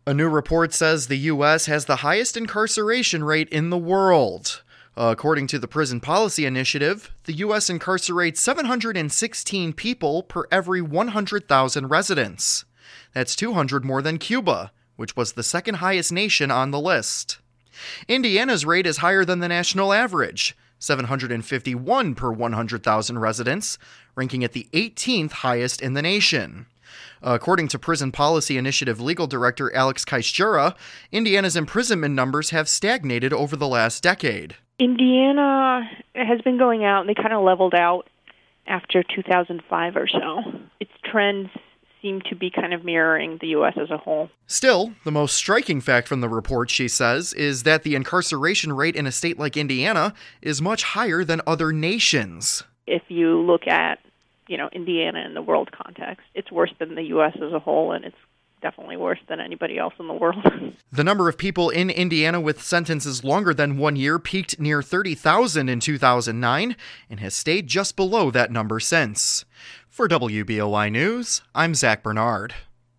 A new report says the U.S. has the highest incarceration rate in the world. According to the Prison Policy Initiative, the U.S. incarcerates 716 people per every 100,000 residents. That's 200 more than Cuba, which was the second highest nation on the list. Indiana's rate is higher than the national average, 751 per 100,000 residents, ranking it the 18th highest in the nation. According to Prison Policy Initiative Legal Director Alex Kaisjura, Indiana's imprisonment numbers have stagnated over the last decade. Indiana has been going out, and they kind of leveled out after 2005 or so. Its trends seem to be kind of mirroring the U.S. as a whole. Still, the most striking fact from the report, she says, is that the incarceration rate in a state like Indiana is much higher than other nations. If you look at, Indiana in the world context, it's worse than the U.S. as a whole, and it's definitely worse than anybody else in the world. The number of people in Indiana with sentences longer than 1 year peaked near 30,000 in 2009 and has stayed just below that number since. For WBOI News, I'm Zach Bernard.